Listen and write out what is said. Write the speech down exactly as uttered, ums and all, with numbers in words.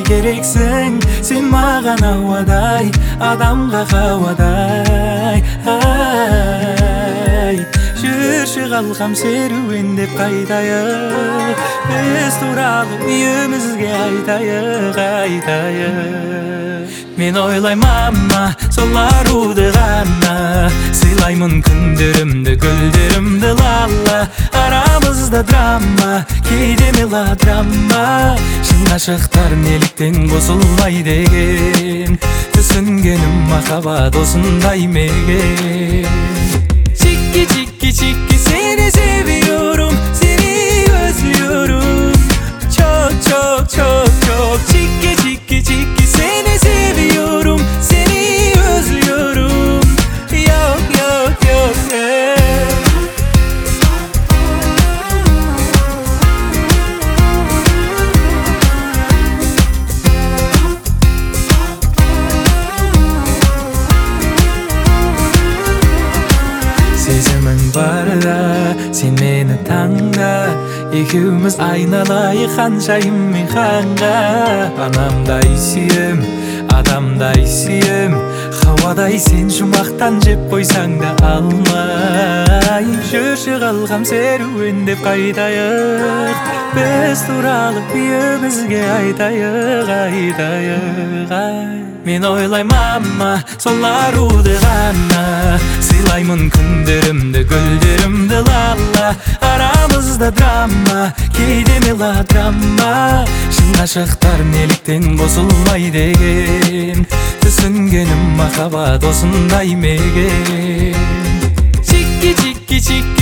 керексің, сен маған ауадай, адамға хауадай. Ай, жүрші қалқам серуендеп қайтайық, біз туралы үйімізге айтайық, айтайық. Мен ойлаймын мама, сол аруды ғана, сыйлаймын күндерімді, гүлдерімді лала. Арамызда драма, кейде мелодрама, шын ғашықтар неліктен қосылмай деген, түсінгенім махаббат осындай мекен. Чики, чики, чики, seni seviyorum, seni özlüyorum. Çok, çok, çok, çok. Çiki, çiki, çiki, seni seviyorum, seni özlüyorum. Yok, yok, yok, yok. Сезімің барда, сен мені таңда, екеуміз айналайық ханшайым мен ханға. Анамдай сүйем, адамдай сүйем, хауадай сен жұмақтан жеп қойсаң да алмай. Жүрші қалқам серуендеп қайтайық, біз туралы үйімізге айтайық, айтайық, ай. Мен ойлаймын мама, сол аруды ғана, сыйлаймын күндерімді, гүлдерімді лала. Арамызда драма, кейде мелодрама, шын ғашықтар неліктен қосылмай деген, түсінгенім махаббат осындай мекен. Чики, чики, чики,